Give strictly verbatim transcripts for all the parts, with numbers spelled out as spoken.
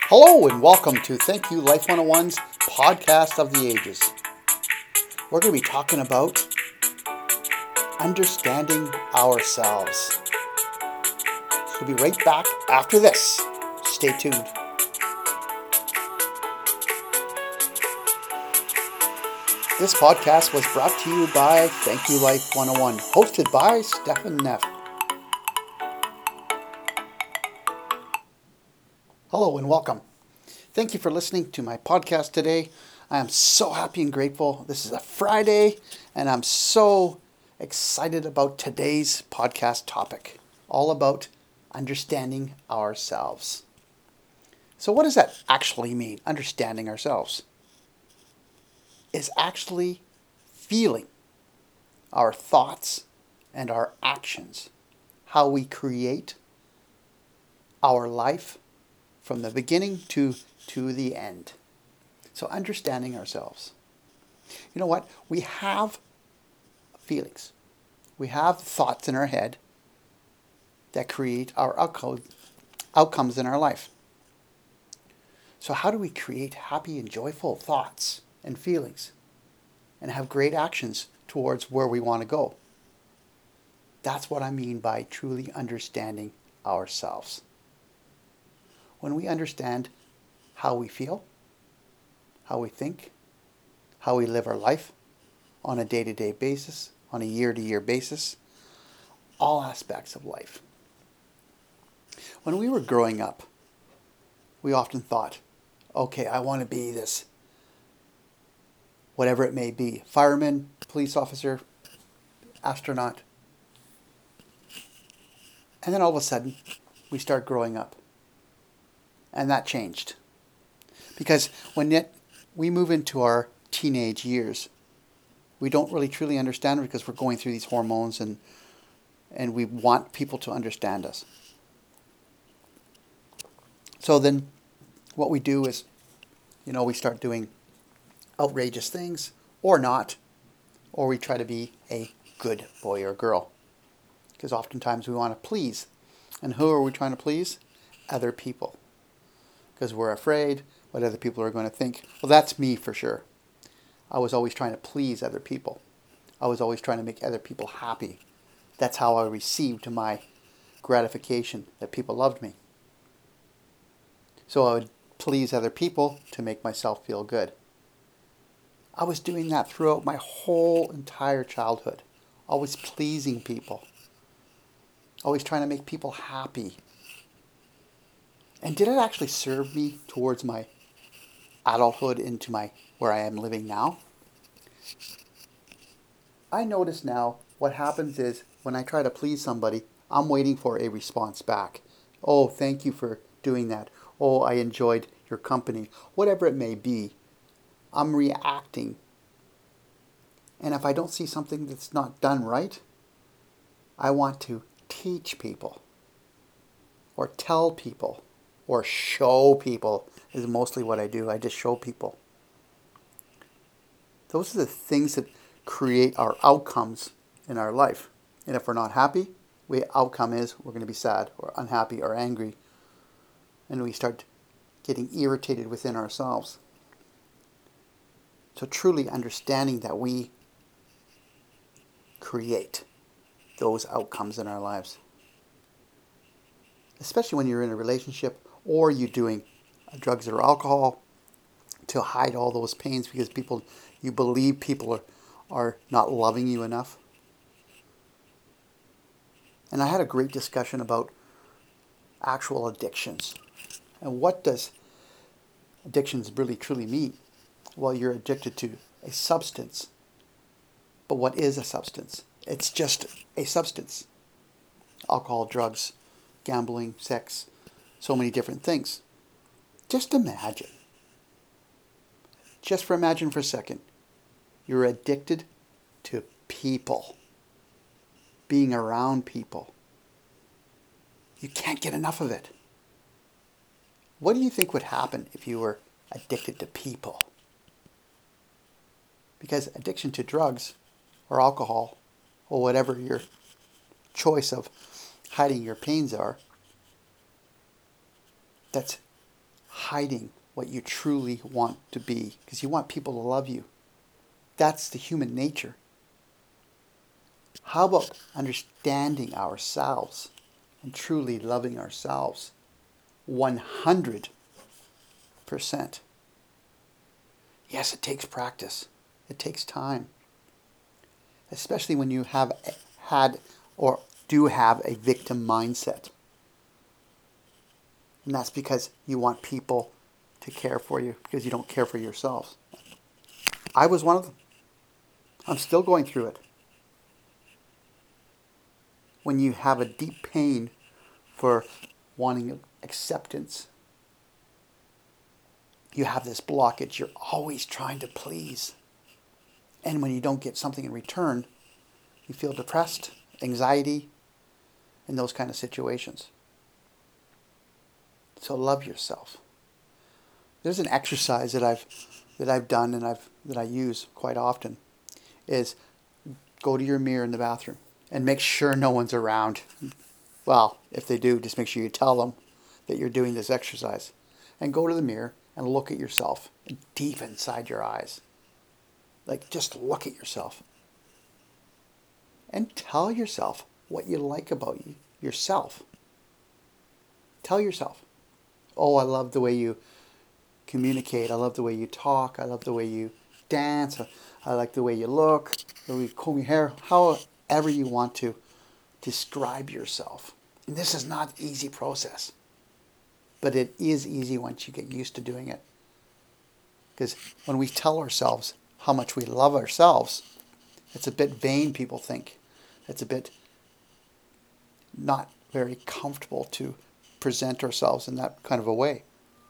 Hello and welcome to Thank You Life one oh one's Podcast of the Ages. We're going to be talking about understanding ourselves. So we'll be right back after this. Stay tuned. This podcast was brought to you by Thank You Life one oh one, hosted by Stefan Neff. Hello and welcome. Thank you for listening to my podcast today. I am so happy and grateful. This is a Friday, and I'm so excited about today's podcast topic, all about understanding ourselves. So what does that actually mean, understanding ourselves? Is actually feeling our thoughts and our actions, how we create our life from the beginning to, to the end. So understanding ourselves. You know what? We have feelings. We have thoughts in our head that create our outcomes in our life. So how do we create happy and joyful thoughts and feelings and have great actions towards where we want to go? That's what I mean by truly understanding ourselves. When we understand how we feel, how we think, how we live our life on a day-to-day basis, on a year-to-year basis, all aspects of life. When we were growing up, we often thought, okay, I want to be this, whatever it may be, fireman, police officer, astronaut. And then all of a sudden, we start growing up. And that changed. Because when it, we move into our teenage years, we don't really truly understand it because we're going through these hormones and and we want people to understand us. So then what we do is, you know, we start doing outrageous things or not, or we try to be a good boy or girl. Because oftentimes we want to please. And who are we trying to please? Other people. Because we're afraid what other people are going to think. Well, that's me for sure. I was always trying to please other people. I was always trying to make other people happy. That's how I received my gratification, that people loved me. So I would please other people to make myself feel good. I was doing that throughout my whole entire childhood. Always pleasing people. Always trying to make people happy. And did it actually serve me towards my adulthood into my where I am living now? I notice now what happens is when I try to please somebody, I'm waiting for a response back. Oh, thank you for doing that. Oh, I enjoyed your company. Whatever it may be, I'm reacting. And if I don't see something that's not done right, I want to teach people or tell people or show people is mostly what I do. I just show people. Those are the things that create our outcomes in our life. And if we're not happy, the outcome is we're going to be sad or unhappy or angry. And we start getting irritated within ourselves. So truly understanding that we create those outcomes in our lives. Especially when you're in a relationship or you're doing drugs or alcohol to hide all those pains because people, you believe people are, are not loving you enough. And I had a great discussion about actual addictions. And what does addictions really truly mean? Well, you're addicted to a substance. But what is a substance? It's just a substance. Alcohol, drugs, gambling, sex, so many different things. Just imagine. Just for imagine for a second. You're addicted to people. Being around people. You can't get enough of it. What do you think would happen if you were addicted to people? Because addiction to drugs or alcohol or whatever your choice of hiding your pains are, that's hiding what you truly want to be because you want people to love you. That's the human nature. How about understanding ourselves and truly loving ourselves one hundred percent? Yes, it takes practice. It takes time. Especially when you have had or do have a victim mindset. And that's because you want people to care for you because you don't care for yourselves. I was one of them. I'm still going through it. When you have a deep pain for wanting acceptance, you have this blockage. You're always trying to please. And when you don't get something in return, you feel depressed, anxiety, in those kind of situations. So love yourself. There's an exercise that I've that I've done and I've that I use quite often is go to your mirror in the bathroom and make sure no one's around. Well, if they do, just make sure you tell them that you're doing this exercise. And go to the mirror and look at yourself deep inside your eyes. Like just look at yourself. And tell yourself what you like about you, yourself. Tell yourself, oh, I love the way you communicate. I love the way you talk. I love the way you dance. I like the way you look, the way you comb your hair, however you want to describe yourself. And this is not an easy process, but it is easy once you get used to doing it. Because when we tell ourselves how much we love ourselves, it's a bit vain, people think. It's a bit not very comfortable to present ourselves in that kind of a way.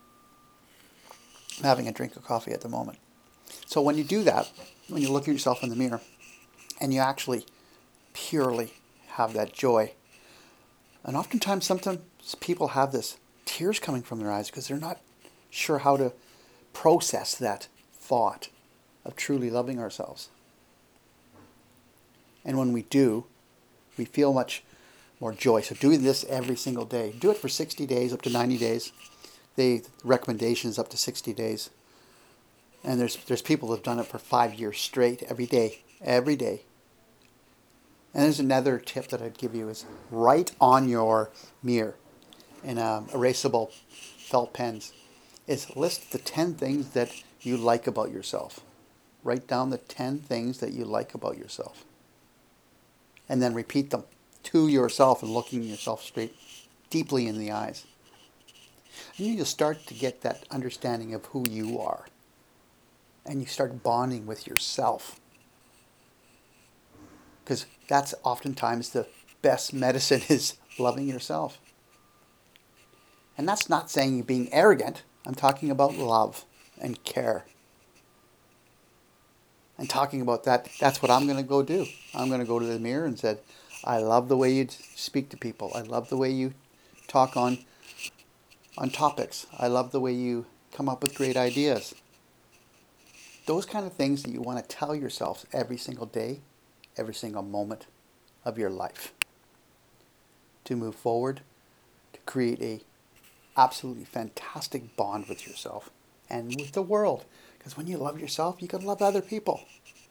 I'm having a drink of coffee at the moment. So when you do that, when you look at yourself in the mirror and you actually purely have that joy, and oftentimes sometimes people have this tears coming from their eyes because they're not sure how to process that thought of truly loving ourselves. And when we do, we feel much more joy. So doing this every single day. Do it for sixty days, up to ninety days. The recommendation is up to sixty days. And there's there's people that have done it for five years straight, every day, every day. And there's another tip that I'd give you is write on your mirror in um, erasable felt pens is list the ten things that you like about yourself. Write down the ten things that you like about yourself. And then repeat them to yourself and looking yourself straight deeply in the eyes. And you just start to get that understanding of who you are. And you start bonding with yourself. Because that's oftentimes the best medicine is loving yourself. And that's not saying you're being arrogant. I'm talking about love and care. And talking about that, that's what I'm going to go do. I'm going to go to the mirror and say, I love the way you speak to people. I love the way you talk on, on topics. I love the way you come up with great ideas. Those kind of things that you want to tell yourself every single day, every single moment of your life. To move forward, to create a absolutely fantastic bond with yourself and with the world. Because when you love yourself, you can love other people.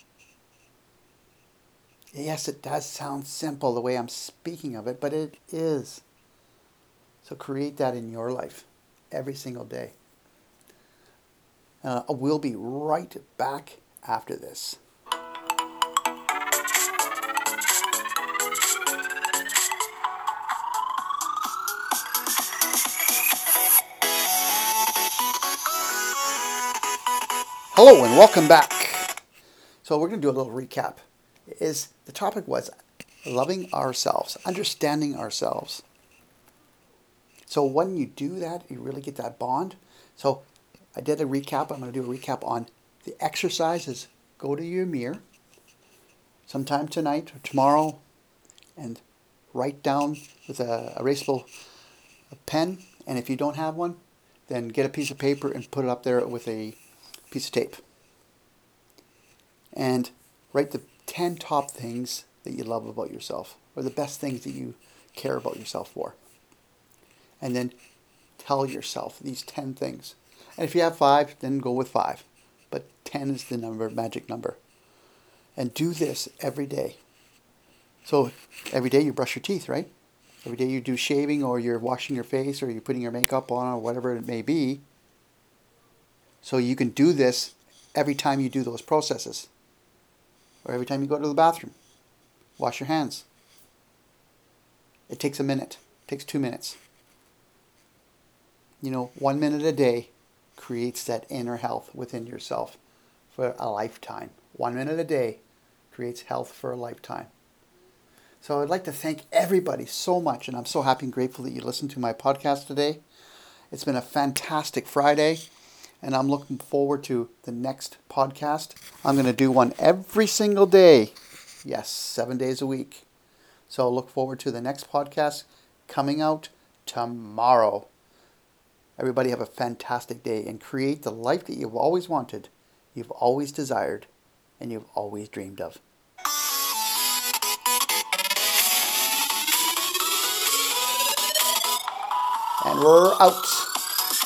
Yes, it does sound simple the way I'm speaking of it, but it is. So create that in your life every single day. Uh, we'll be right back after this. Hello and welcome back. So we're going to do a little recap. Is the topic was loving ourselves, understanding ourselves. So when you do that, you really get that bond. So I did a recap. I'm going to do a recap on the exercises. Go to your mirror sometime tonight or tomorrow and write down with a erasable pen. And if you don't have one, then get a piece of paper and put it up there with a piece of tape. And write the ten top things that you love about yourself or the best things that you care about yourself for. And then tell yourself these ten things. And if you have five, then go with five. But ten is the number, magic number. And do this every day. So every day you brush your teeth, right? Every day you do shaving, or you're washing your face, or you're putting your makeup on, or whatever it may be. So you can do this every time you do those processes. Or every time you go to the bathroom. Wash your hands. It takes a minute. It takes two minutes. You know, one minute a day creates that inner health within yourself for a lifetime. One minute a day creates health for a lifetime. So I'd like to thank everybody so much, and I'm so happy and grateful that you listened to my podcast today. It's been a fantastic Friday, and I'm looking forward to the next podcast. I'm going to do one every single day. Yes, seven days a week. So look forward to the next podcast coming out tomorrow. Everybody have a fantastic day and create the life that you've always wanted, you've always desired, and you've always dreamed of. And we're out.